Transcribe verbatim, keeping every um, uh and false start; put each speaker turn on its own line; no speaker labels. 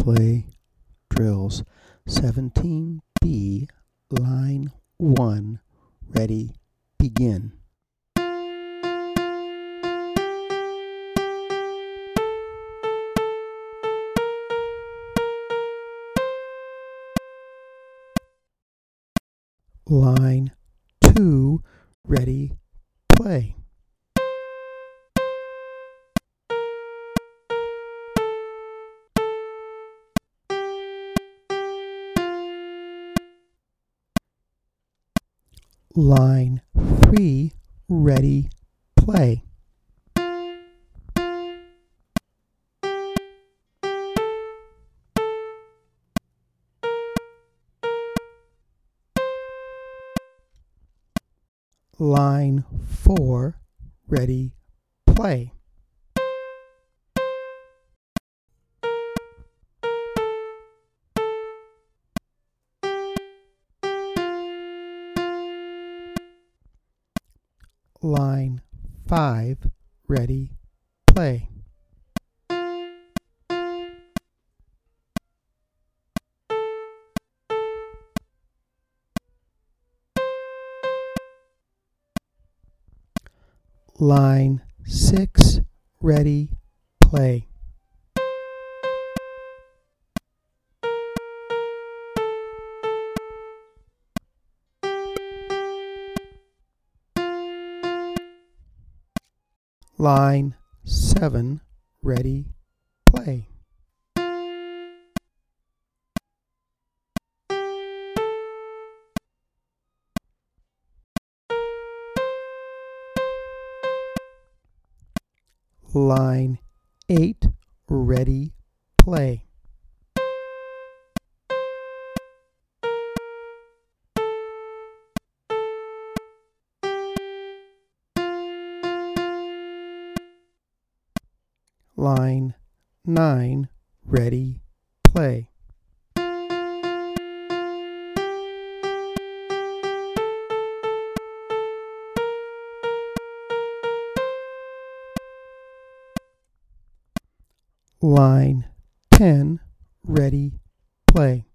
Play drills. seventeen B, line one. Ready, begin. Line two, ready, play. Line three, ready, play. Line four, ready, play. Line five, ready, play. Line six, ready, play. Line seven, ready, play. Line eight, ready, play. Line nine, ready, play. Line ten, ready, play.